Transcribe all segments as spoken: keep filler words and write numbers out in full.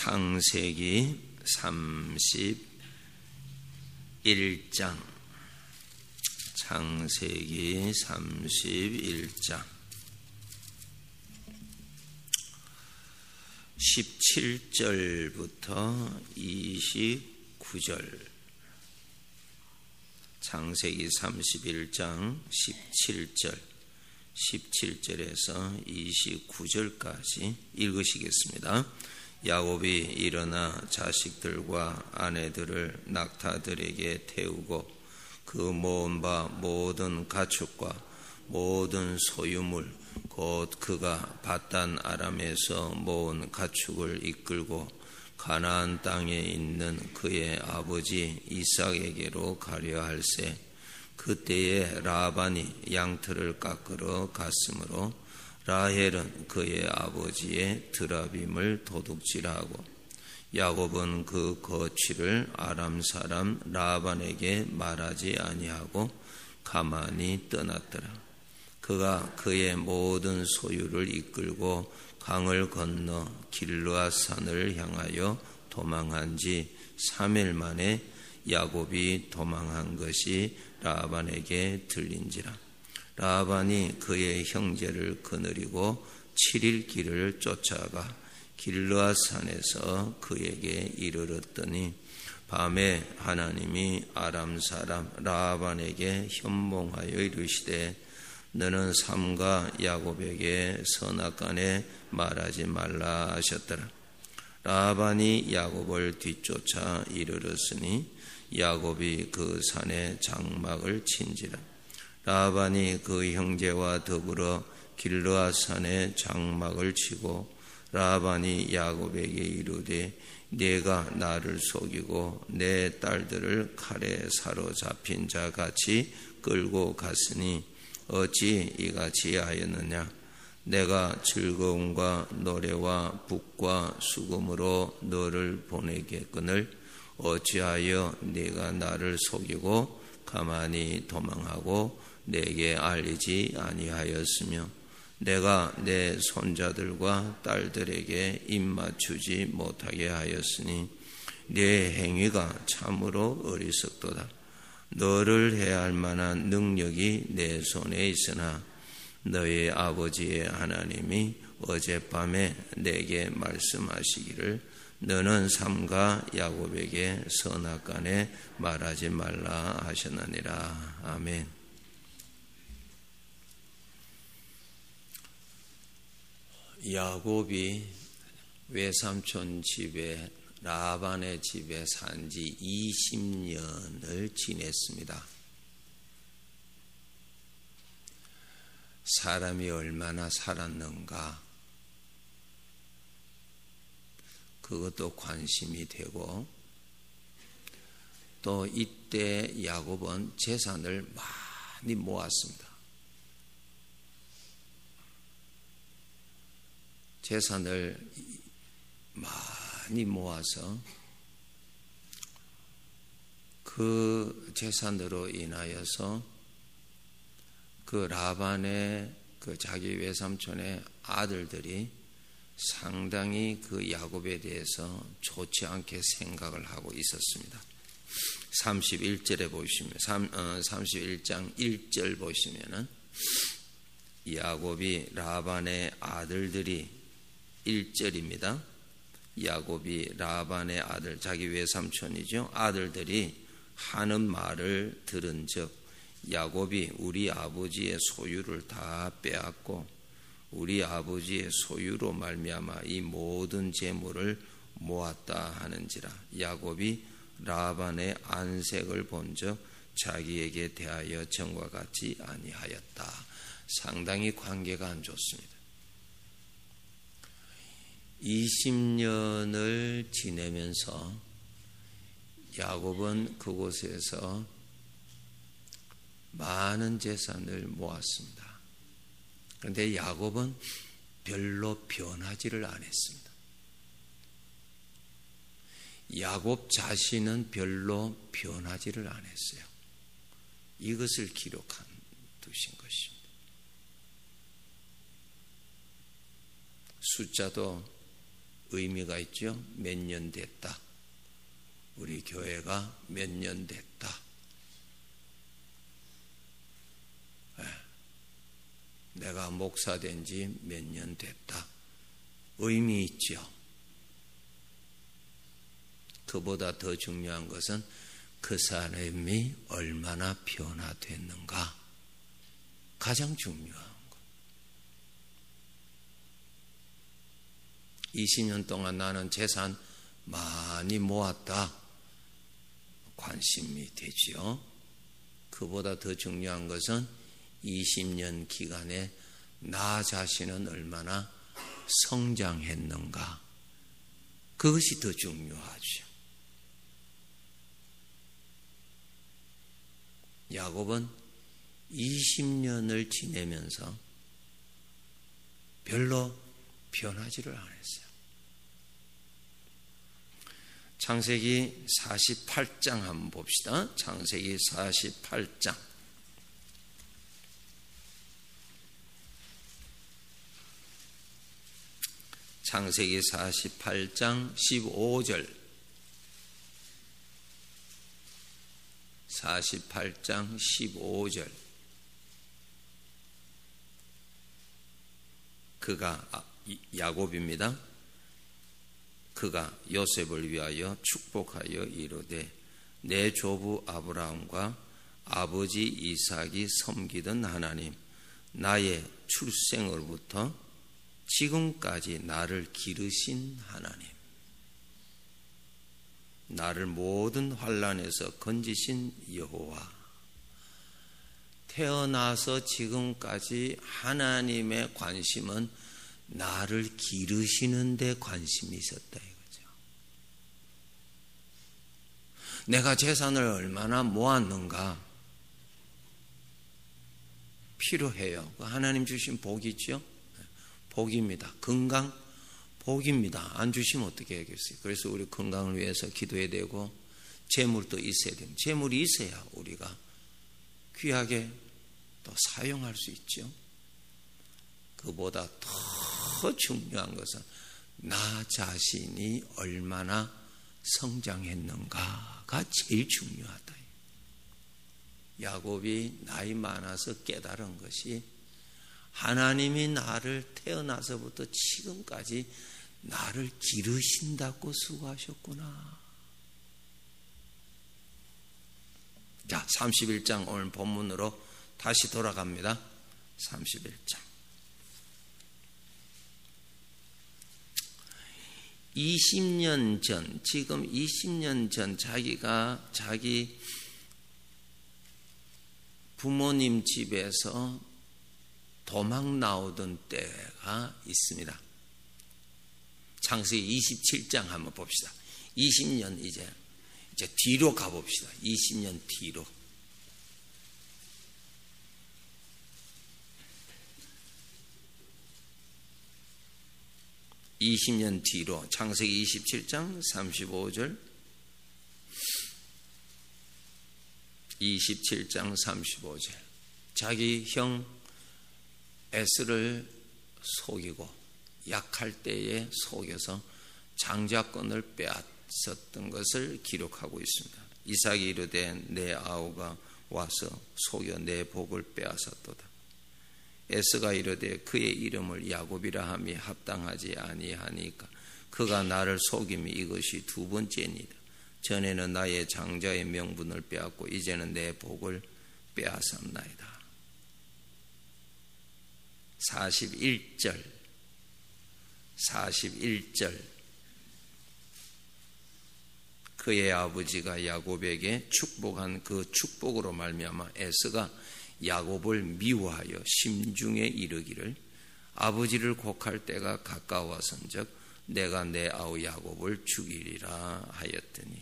창세기 삼십일 장 창세기 삼십일 장 십칠 절부터 이십구 절 창세기 삼십일 장 십칠 절 십칠 절에서 이십구 절까지 읽으시겠습니다. 야곱이 일어나 자식들과 아내들을 낙타들에게 태우고 그 모은 바 모든 가축과 모든 소유물 곧 그가 밧단 아람에서 모은 가축을 이끌고 가나안 땅에 있는 그의 아버지 이삭에게로 가려 할세. 그때에 라반이 양털을 깎으러 갔으므로 라헬은 그의 아버지의 드라빔을 도둑질하고 야곱은 그 거취를 아람 사람 라반에게 말하지 아니하고 가만히 떠났더라. 그가 그의 모든 소유를 이끌고 강을 건너 길르앗 산을 향하여 도망한 지 삼 일 만에 야곱이 도망한 것이 라반에게 들린지라. 라반이 그의 형제를 거느리고 칠 일 길을 쫓아가 길르앗 산에서 그에게 이르렀더니 밤에 하나님이 아람 사람 라반에게 현몽하여 이르시되 너는 삼가 야곱에게 선악간에 말하지 말라 하셨더라. 라반이 야곱을 뒤쫓아 이르렀으니 야곱이 그 산에 장막을 친지라. 라반이 그 형제와 더불어 길르앗 산에 장막을 치고 라반이 야곱에게 이르되 네가 나를 속이고 내 딸들을 칼에 사로잡힌 자 같이 끌고 갔으니 어찌 이같이 하였느냐. 내가 즐거움과 노래와 북과 수금으로 너를 보내겠거늘 어찌하여 네가 나를 속이고 가만히 도망하고 내게 알리지 아니하였으며 내가 내 손자들과 딸들에게 입맞추지 못하게 하였으니 네 행위가 참으로 어리석도다. 너를 해야 할 만한 능력이 내 손에 있으나 너의 아버지의 하나님이 어젯밤에 내게 말씀하시기를 너는 삼가 야곱에게 선악간에 말하지 말라 하셨느니라. 아멘. 야곱이 외삼촌 집에 라반의 집에 산 지 이십 년을 지냈습니다. 사람이 얼마나 살았는가 그것도 관심이 되고 또 이때 야곱은 재산을 많이 모았습니다. 재산을 많이 모아서 그 재산으로 인하여서 그 라반의 그 자기 외삼촌의 아들들이 상당히 그 야곱에 대해서 좋지 않게 생각을 하고 있었습니다. 삼십일 절에 보시면 삼십일 장 일 절 보시면은 야곱이 라반의 아들들이 일 절입니다. 야곱이 라반의 아들 자기 외삼촌이죠. 아들들이 하는 말을 들은즉 야곱이 우리 아버지의 소유를 다 빼앗고 우리 아버지의 소유로 말미암아 이 모든 재물을 모았다 하는지라. 야곱이 라반의 안색을 본즉 자기에게 대하여 전과 같지 아니하였다. 상당히 관계가 안 좋습니다. 이십 년을 지내면서 야곱은 그곳에서 많은 재산을 모았습니다. 그런데 야곱은 별로 변하지를 않았습니다. 야곱 자신은 별로 변하지를 않았어요. 이것을 기록한 두신 것입니다. 숫자도 의미가 있죠. 몇 년 됐다. 우리 교회가 몇 년 됐다. 내가 목사 된 지 몇 년 됐다. 의미 있죠. 그보다 더 중요한 것은 그 사람이 얼마나 변화됐는가. 가장 중요한 것. 이십 년 동안 나는 재산 많이 모았다. 관심이 되지요. 그보다 더 중요한 것은 이십 년 기간에 나 자신은 얼마나 성장했는가. 그것이 더 중요하죠. 야곱은 이십 년을 지내면서 별로 변하지를 않았어요. 창세기 사십팔 장 한번 봅시다. 창세기 사십팔 장. 창세기 사십팔 장 십오 절. 사십팔 장 십오 절. 그가 야곱입니다. 그가 요셉을 위하여 축복하여 이르되 내 조부 아브라함과 아버지 이삭이 섬기던 하나님, 나의 출생으로부터 지금까지 나를 기르신 하나님, 나를 모든 환난에서 건지신 여호와, 태어나서 지금까지 하나님의 관심은 나를 기르시는 데 관심이 있었다 이거죠. 내가 재산을 얼마나 모았는가 필요해요. 하나님 주신 복이죠. 복입니다. 건강 복입니다. 안 주시면 어떻게 하겠어요. 그래서 우리 건강을 위해서 기도해야 되고 재물도 있어야 됩니다. 재물이 있어야 우리가 귀하게 또 사용할 수 있죠. 그보다 더 중요한 것은 나 자신이 얼마나 성장했는가가 제일 중요하다. 야곱이 나이 많아서 깨달은 것이 하나님이 나를 태어나서부터 지금까지 나를 기르신다고 수고하셨구나. 자, 삼십일 장 오늘 본문으로 다시 돌아갑니다. 삼십일 장. 이십 년 전, 지금 이십 년 전 자기가 자기 부모님 집에서 도망 나오던 때가 있습니다. 창세기 이십칠 장 한번 봅시다. 이십 년 이제 이제 뒤로 가봅시다. 이십 년 뒤로. 이십 년 뒤로 창세기 이십칠 장 삼십오 절. 이십칠 장 삼십오 절. 자기 형 에스를 속이고 약할 때에 속여서 장자권을 빼앗았던 것을 기록하고 있습니다. 이삭이 이르되 내 아우가 와서 속여 내 복을 빼앗았도다. 에스가 이르되 그의 이름을 야곱이라 함이 합당하지 아니하니까 그가 나를 속임이 이것이 두 번째니라. 전에는 나의 장자의 명분을 빼앗고 이제는 내 복을 빼앗았나이다. 사십일 절 사십일 절. 그의 아버지가 야곱에게 축복한 그 축복으로 말미암아 에스가 야곱을 미워하여 심중에 이르기를 아버지를 곡할 때가 가까워선즉 내가 내 아우 야곱을 죽이리라 하였더니.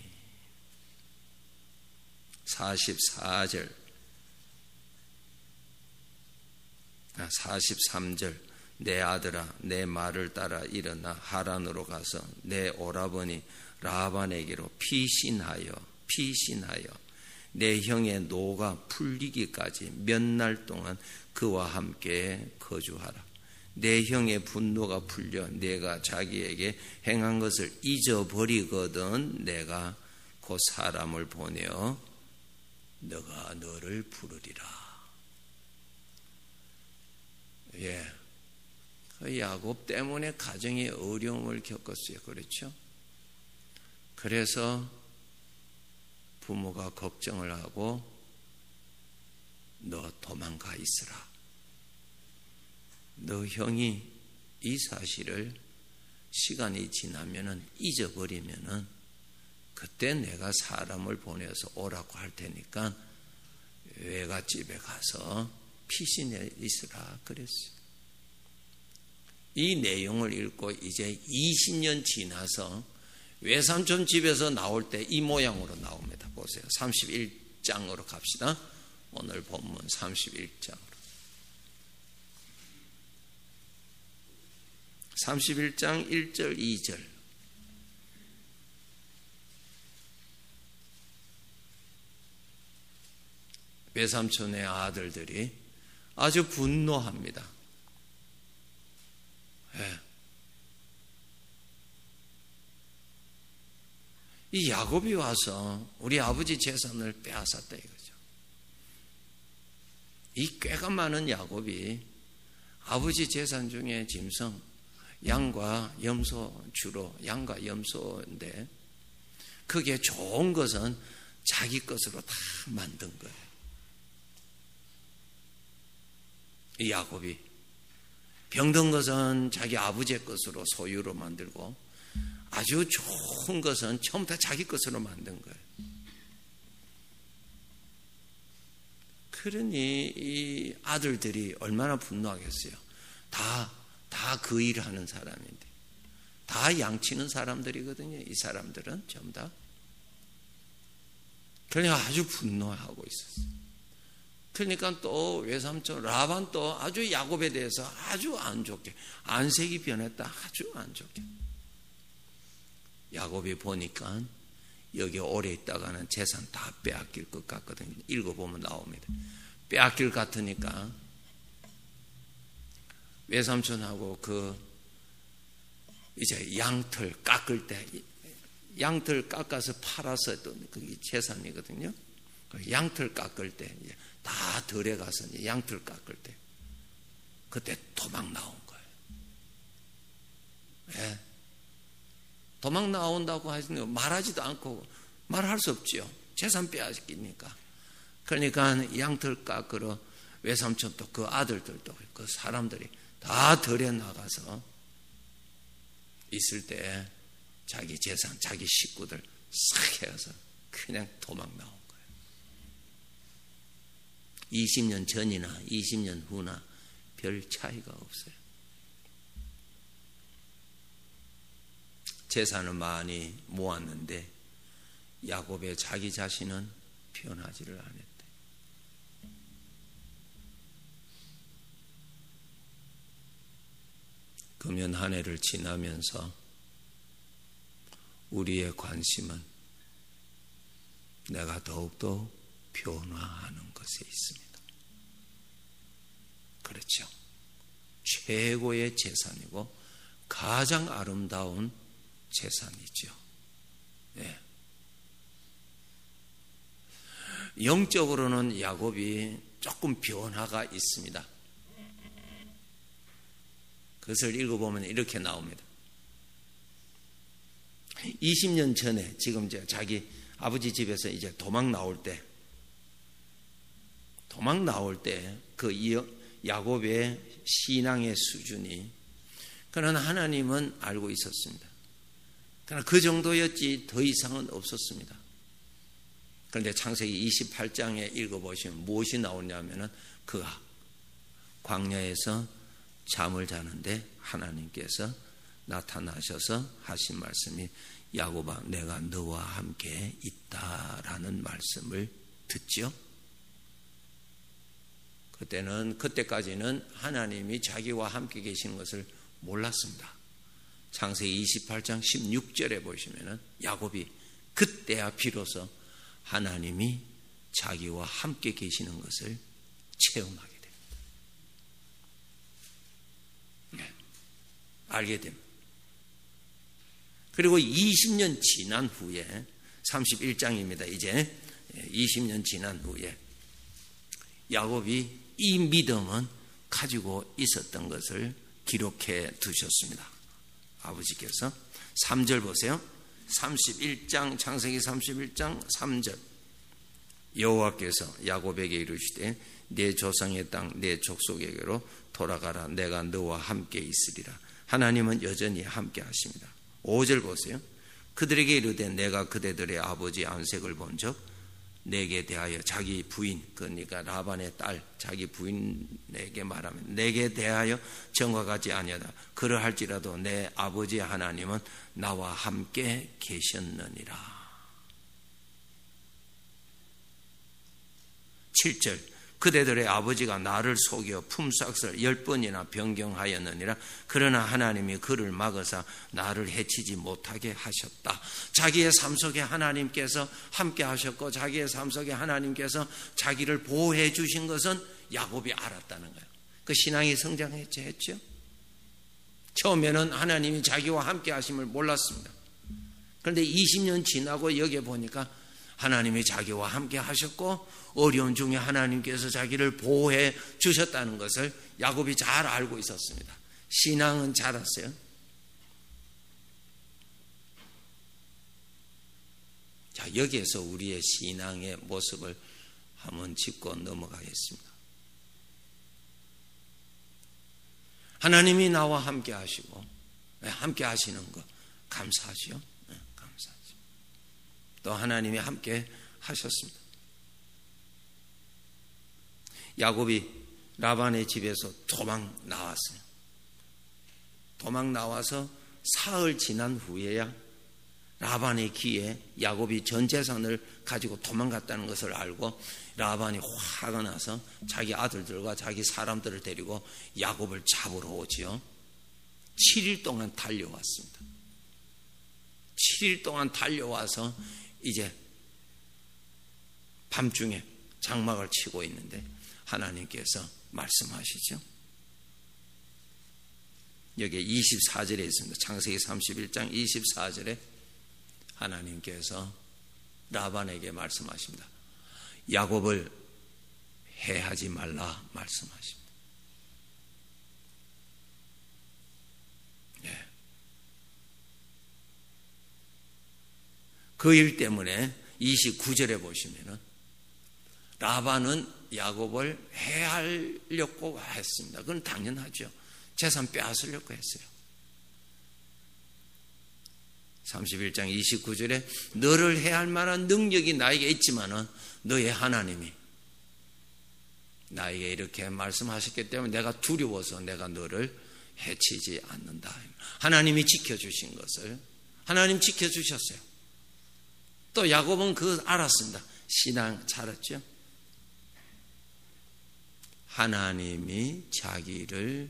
사십사 절 사십삼 절. 내 아들아 내 말을 따라 일어나 하란으로 가서 내 오라버니 라반에게로 피신하여 피신하여 내 형의 노가 풀리기까지 몇 날 동안 그와 함께 거주하라. 내 형의 분노가 풀려 내가 자기에게 행한 것을 잊어버리거든 내가 곧 사람을 보내어 너가 너를 부르리라. 예, 그 야곱 때문에 가정에 어려움을 겪었어요. 그렇죠? 그래서 부모가 걱정을 하고 너 도망가 있으라. 너 형이 이 사실을 시간이 지나면은 잊어버리면은 그때 내가 사람을 보내서 오라고 할 테니까 외갓집에 가서 피신해 있으라 그랬어요. 이 내용을 읽고 이제 이십 년 지나서 외삼촌 집에서 나올 때 이 모양으로 나옵니다. 보세요. 삼십일 장으로 갑시다. 오늘 본문 삼십일 장으로. 삼십일 장 일 절 이 절. 외삼촌의 아들들이 아주 분노합니다. 예. 이 야곱이 와서 우리 아버지 재산을 빼앗았다 이거죠. 이 꾀가 많은 야곱이 아버지 재산 중에 짐승, 양과 염소, 주로 양과 염소인데 그게 좋은 것은 자기 것으로 다 만든 거예요. 이 야곱이 병든 것은 자기 아버지의 것으로 소유로 만들고 아주 좋은 것은 처음부터 자기 것으로 만든 거예요. 그러니 이 아들들이 얼마나 분노하겠어요. 다, 다 그 일을 하는 사람인데 다 양치는 사람들이거든요. 이 사람들은 전부 다. 그러니까 아주 분노하고 있었어요. 그러니까 또 외삼촌 라반 또 아주 야곱에 대해서 아주 안 좋게, 안색이 변했다 아주 안 좋게. 야곱이 보니까 여기 오래 있다가는 재산 다 빼앗길 것 같거든요. 읽어보면 나옵니다. 빼앗길 것 같으니까 외삼촌하고 그 이제 양털 깎을 때 양털 깎아서 팔아서 또 그게 재산이거든요. 양털 깎을 때 다 들에 가서 양털 깎을 때 그때 도망 나온 거예요. 예. 도망 나온다고 하시는 말하지도 않고 말할 수 없지요. 재산 빼앗기니까. 그러니까 양털 깎으러 외삼촌도 그 아들들도 그 사람들이 다 들에 나가서 있을 때 자기 재산, 자기 식구들 싹 해서 그냥 도망 나온 거예요. 이십 년 전이나 이십 년 후나 별 차이가 없어요. 재산을 많이 모았는데 야곱의 자기 자신은 변하지를 않았대. 금연 한 해를 지나면서 우리의 관심은 내가 더욱더 변화하는 것에 있습니다. 그렇죠. 최고의 재산이고 가장 아름다운 재산이죠. 예. 영적으로는 야곱이 조금 변화가 있습니다. 그것을 읽어보면 이렇게 나옵니다. 이십 년 전에 지금 이제 자기 아버지 집에서 이제 도망 나올 때, 도망 나올 때 그 야곱의 신앙의 수준이, 그러나 하나님은 알고 있었습니다. 그러나 그 정도였지 더 이상은 없었습니다. 그런데 창세기 이십팔 장에 읽어보시면 무엇이 나오냐면은 그가 광야에서 잠을 자는데 하나님께서 나타나셔서 하신 말씀이 야곱아 내가 너와 함께 있다라는 말씀을 듣죠. 그때는 그때까지는 하나님이 자기와 함께 계시는 것을 몰랐습니다. 창세기 이십팔 장 십육 절에 보시면은 야곱이 그때야 비로소 하나님이 자기와 함께 계시는 것을 체험하게 됩니다. 알게 됩니다. 그리고 이십 년 지난 후에 삼십일 장입니다. 이제 이십 년 지난 후에 야곱이 이 믿음은 가지고 있었던 것을 기록해 두셨습니다. 아버지께서 삼 절 보세요. 삼십일 장 창세기 삼십일 장 삼 절 여호와께서 야곱에게 이르시되 내 조상의 땅 내 족속에게로 돌아가라. 내가 너와 함께 있으리라. 하나님은 여전히 함께 하십니다. 오 절 보세요. 그들에게 이르되 내가 그대들의 아버지 안색을 본즉 내게 대하여 자기 부인, 그러니까 라반의 딸 자기 부인에게 말하면 내게 대하여 전과 같지 아니하다. 그러할지라도 내 아버지 하나님은 나와 함께 계셨느니라. 칠 절 그대들의 아버지가 나를 속여 품삯을 열 번이나 변경하였느니라. 그러나 하나님이 그를 막으사 나를 해치지 못하게 하셨다. 자기의 삶 속에 하나님께서 함께 하셨고 자기의 삶 속에 하나님께서 자기를 보호해 주신 것은 야곱이 알았다는 거예요. 그 신앙이 성장했죠. 했죠? 처음에는 하나님이 자기와 함께 하심을 몰랐습니다. 그런데 이십 년 지나고 여기에 보니까 하나님이 자기와 함께 하셨고 어려운 중에 하나님께서 자기를 보호해 주셨다는 것을 야곱이 잘 알고 있었습니다. 신앙은 자랐어요. 자, 여기에서 우리의 신앙의 모습을 한번 짚고 넘어가겠습니다. 하나님이 나와 함께 하시고 함께 하시는 거 감사하죠. 네, 감사하죠. 또 하나님이 함께 하셨습니다. 야곱이 라반의 집에서 도망 나왔어요. 도망 나와서 사흘 지난 후에야 라반의 귀에 야곱이 전 재산을 가지고 도망갔다는 것을 알고 라반이 화가 나서 자기 아들들과 자기 사람들을 데리고 야곱을 잡으러 오지요. 칠 일 동안 달려왔습니다. 칠 일 동안 달려와서 이제 밤중에 장막을 치고 있는데 하나님께서 말씀하시죠. 여기 이십사 절에 있습니다. 창세기 삼십일 장 이십사 절에 하나님께서 라반에게 말씀하십니다. 야곱을 해하지 말라 말씀하십니다. 네. 그 일 때문에 이십구 절에 보시면은 라반은 야곱을 해하려고 했습니다. 그건 당연하죠. 재산 빼앗으려고 했어요. 삼십일 장 이십구 절에 너를 해할 만한 능력이 나에게 있지만은 너의 하나님이 나에게 이렇게 말씀하셨기 때문에 내가 두려워서 내가 너를 해치지 않는다. 하나님이 지켜주신 것을 하나님 지켜주셨어요. 또 야곱은 그걸 알았습니다. 신앙 잘했죠. 하나님이 자기를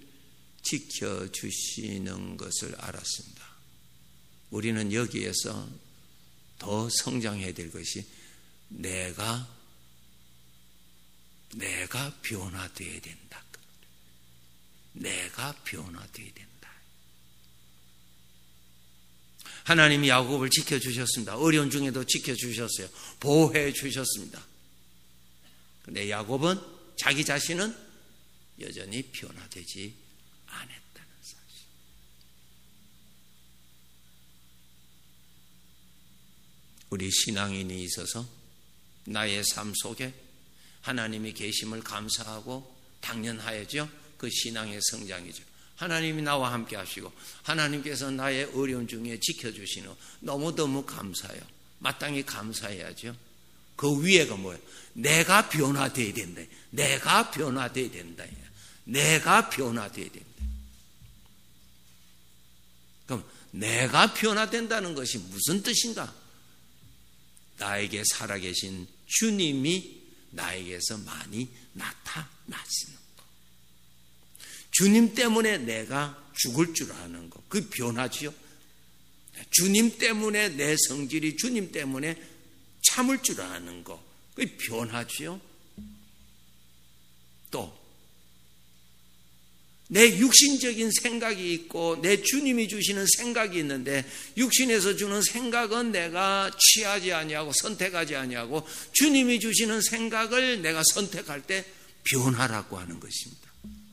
지켜주시는 것을 알았습니다. 우리는 여기에서 더 성장해야 될 것이 내가 내가 변화되어야 된다. 내가 변화되어야 된다. 하나님이 야곱을 지켜주셨습니다. 어려운 중에도 지켜주셨어요. 보호해 주셨습니다. 그런데 야곱은 자기 자신은 여전히 변화되지 않았다는 사실. 우리 신앙인이 있어서 나의 삶 속에 하나님이 계심을 감사하고 당연하야죠. 그 신앙의 성장이죠. 하나님이 나와 함께 하시고 하나님께서 나의 어려움 중에 지켜주시는 너무너무 감사해요. 마땅히 감사해야죠. 그 위에가 뭐예요? 내가 변화되어야 된다. 내가 변화되어야 된다. 내가 변화되어야 된다. 그럼 내가 변화된다는 것이 무슨 뜻인가? 나에게 살아계신 주님이 나에게서 많이 나타나시는 것. 주님 때문에 내가 죽을 줄 아는 것. 그 변화지요. 주님 때문에 내 성질이 주님 때문에 참을 줄 아는 것. 그게 변하지요. 또 내 육신적인 생각이 있고 내 주님이 주시는 생각이 있는데, 육신에서 주는 생각은 내가 취하지 아니하고 선택하지 아니하고 주님이 주시는 생각을 내가 선택할 때 변화라고 하는 것입니다.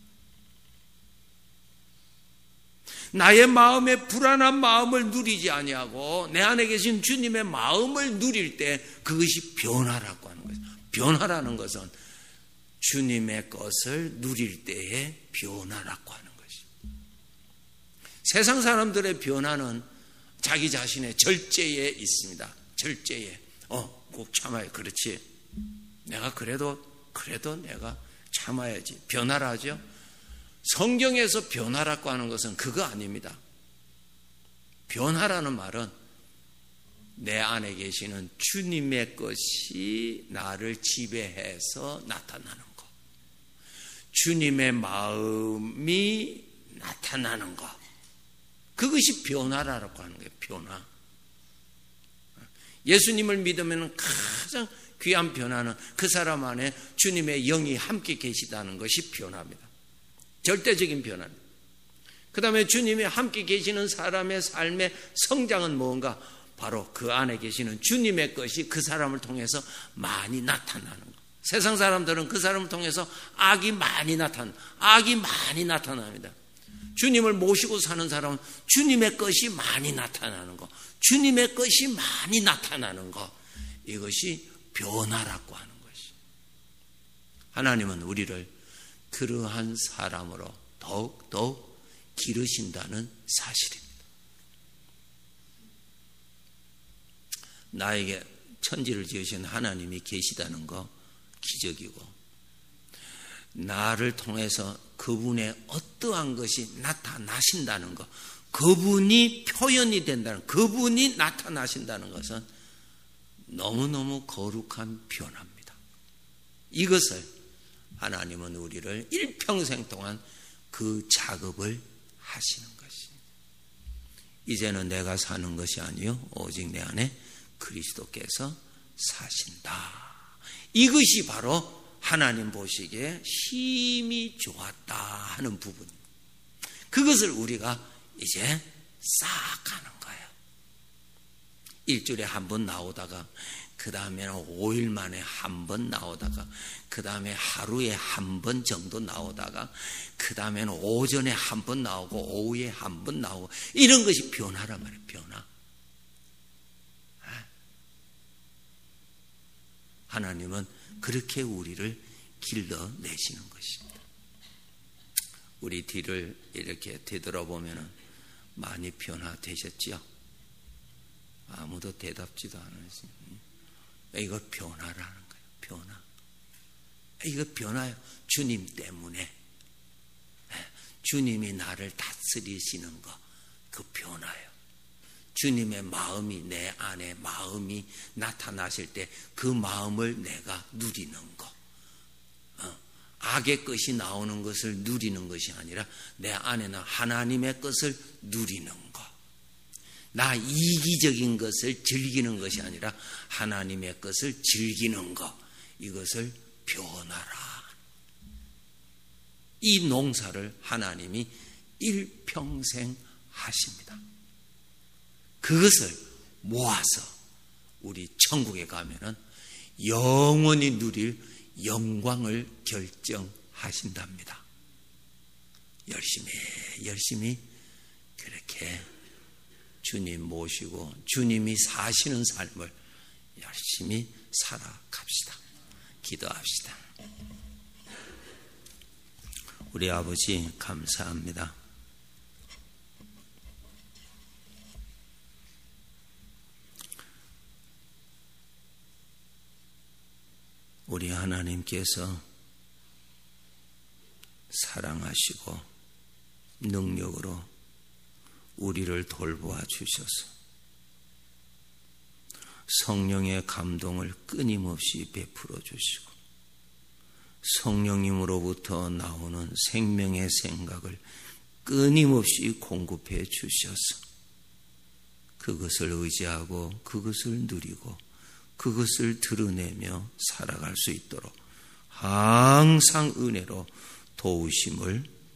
나의 마음에 불안한 마음을 누리지 아니하고 내 안에 계신 주님의 마음을 누릴 때 그것이 변화라고 하는 거죠. 변화라는 것은 주님의 것을 누릴 때의 변화라고 하는 것입니다. 세상 사람들의 변화는 자기 자신의 절제에 있습니다. 절제에. 어, 꼭 참아요. 그렇지. 내가 그래도 그래도 내가 참아야지. 변화라죠. 성경에서 변화라고 하는 것은 그거 아닙니다. 변화라는 말은 내 안에 계시는 주님의 것이 나를 지배해서 나타나는 것, 주님의 마음이 나타나는 것, 그것이 변화라고 하는 거예요. 변화. 예수님을 믿으면 가장 귀한 변화는 그 사람 안에 주님의 영이 함께 계시다는 것이 변화입니다. 절대적인 변화입니다. 그 다음에 주님이 함께 계시는 사람의 삶의 성장은 뭔가? 바로 그 안에 계시는 주님의 것이 그 사람을 통해서 많이 나타나는 것. 세상 사람들은 그 사람을 통해서 악이 많이 나타나, 악이 많이 나타납니다. 주님을 모시고 사는 사람은 주님의 것이 많이 나타나는 것, 주님의 것이 많이 나타나는 것, 이것이 변화라고 하는 것이. 하나님은 우리를 그러한 사람으로 더욱 더욱 기르신다는 사실입니다. 나에게 천지를 지으신 하나님이 계시다는 거 기적이고, 나를 통해서 그분의 어떠한 것이 나타나신다는 것, 그분이 표현이 된다는, 그분이 나타나신다는 것은 너무너무 거룩한 변화입니다. 이것을 하나님은 우리를 일평생 동안 그 작업을 하시는 것입니다. 이제는 내가 사는 것이 아니요 오직 내 안에 그리스도께서 사신다. 이것이 바로 하나님 보시기에 힘이 좋았다 하는 부분입니다. 그것을 우리가 이제 쌓아가는 거예요. 일주일에 한 번 나오다가 그 다음에는 오 일 만에 한 번 나오다가 그 다음에 하루에 한 번 정도 나오다가 그 다음에는 오전에 한 번 나오고 오후에 한 번 나오고, 이런 것이 변화란 말이에요. 변화. 하나님은 그렇게 우리를 길러내시는 것입니다. 우리 뒤를 이렇게 되돌아보면 많이 변화되셨죠? 아무도 대답지도 않으시죠. 이거 변화라는 거예요. 변화. 이거 변화예요. 주님 때문에. 주님이 나를 다스리시는 거, 그 변화예요. 주님의 마음이 내 안에 마음이 나타나실 때 그 마음을 내가 누리는 거. 어, 악의 것이 나오는 것을 누리는 것이 아니라 내 안에는 하나님의 것을 누리는 거. 나 이기적인 것을 즐기는 것이 아니라 하나님의 것을 즐기는 것. 이것을 변화라. 이 농사를 하나님이 일평생 하십니다. 그것을 모아서 우리 천국에 가면은 영원히 누릴 영광을 결정하신답니다. 열심히 열심히 그렇게 주님 모시고 주님이 사시는 삶을 열심히 살아갑시다. 기도합시다. 우리 아버지 감사합니다. 우리 하나님께서 사랑하시고 능력으로 우리를 돌보아 주셔서 성령의 감동을 끊임없이 베풀어 주시고 성령님으로부터 나오는 생명의 생각을 끊임없이 공급해 주셔서 그것을 의지하고 그것을 누리고 그것을 드러내며 살아갈 수 있도록 항상 은혜로 도우심을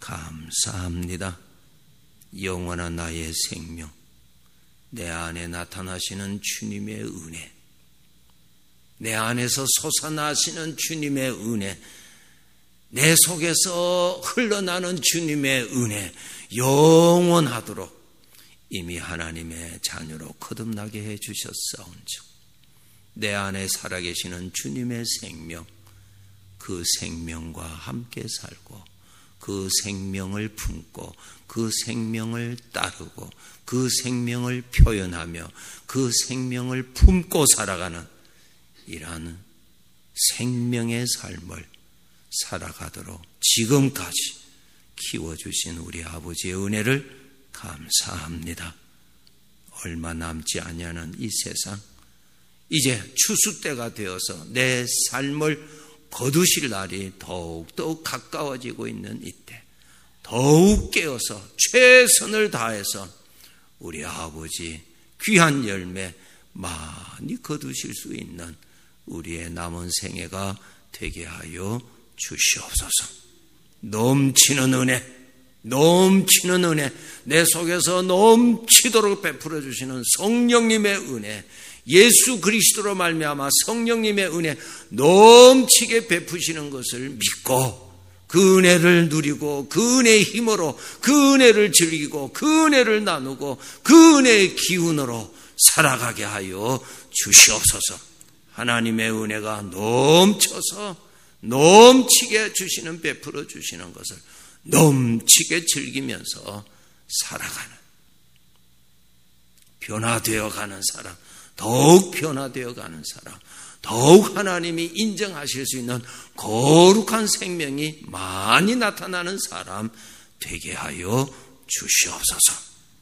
감사합니다. 영원한 나의 생명, 내 안에 나타나시는 주님의 은혜, 내 안에서 솟아나시는 주님의 은혜, 내 속에서 흘러나는 주님의 은혜 영원하도록 이미 하나님의 자녀로 거듭나게 해주셨사온즉 내 안에 살아계시는 주님의 생명, 그 생명과 함께 살고 그 생명을 품고 그 생명을 따르고 그 생명을 표현하며 그 생명을 품고 살아가는 이러한 생명의 삶을 살아가도록 지금까지 키워주신 우리 아버지의 은혜를 감사합니다. 얼마 남지 아니하는 이 세상, 이제 추수 때가 되어서 내 삶을 거두실 날이 더욱더욱 가까워지고 있는 이때 더욱 깨어서 최선을 다해서 우리 아버지 귀한 열매 많이 거두실 수 있는 우리의 남은 생애가 되게 하여 주시옵소서. 넘치는 은혜, 넘치는 은혜, 내 속에서 넘치도록 베풀어 주시는 성령님의 은혜, 예수 그리스도로 말미암아 성령님의 은혜 넘치게 베푸시는 것을 믿고 그 은혜를 누리고 그 은혜의 힘으로 그 은혜를 즐기고 그 은혜를 나누고 그 은혜의 기운으로 살아가게 하여 주시옵소서. 하나님의 은혜가 넘쳐서 넘치게 주시는, 베풀어 주시는 것을 넘치게 즐기면서 살아가는, 변화되어 가는 사람, 더욱 변화되어 가는 사람, 더욱 하나님이 인정하실 수 있는 거룩한 생명이 많이 나타나는 사람 되게 하여 주시옵소서.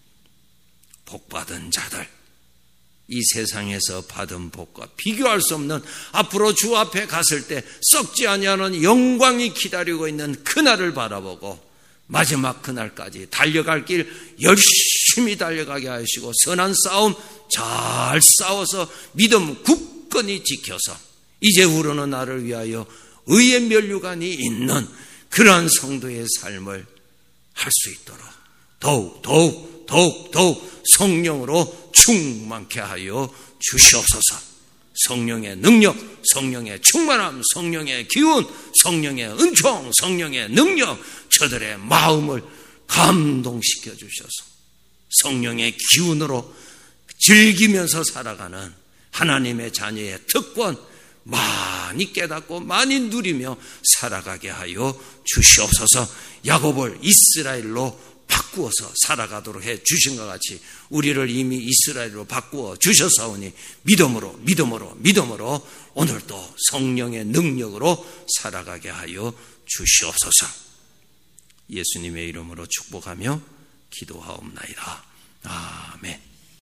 복받은 자들, 이 세상에서 받은 복과 비교할 수 없는 앞으로 주 앞에 갔을 때 썩지 아니하는 영광이 기다리고 있는 그날을 바라보고 마지막 그날까지 달려갈 길 열심히 달려가게 하시고 선한 싸움 잘 싸워서 믿음 굳건히 지켜서 이제 우러는 나를 위하여 의의 면류관이 있는 그러한 성도의 삶을 할 수 있도록 더욱 더욱 더욱 더욱 성령으로 충만케 하여 주시옵소서. 성령의 능력, 성령의 충만함, 성령의 기운, 성령의 은총, 성령의 능력, 저들의 마음을 감동시켜 주셔서 성령의 기운으로 즐기면서 살아가는 하나님의 자녀의 특권 많이 깨닫고 많이 누리며 살아가게 하여 주시옵소서. 야곱을 이스라엘로 바꾸어서 살아가도록 해 주신 것 같이 우리를 이미 이스라엘로 바꾸어 주셨사오니 믿음으로 믿음으로 믿음으로 오늘도 성령의 능력으로 살아가게 하여 주시옵소서. 예수님의 이름으로 축복하며 기도하옵나이다. 아멘.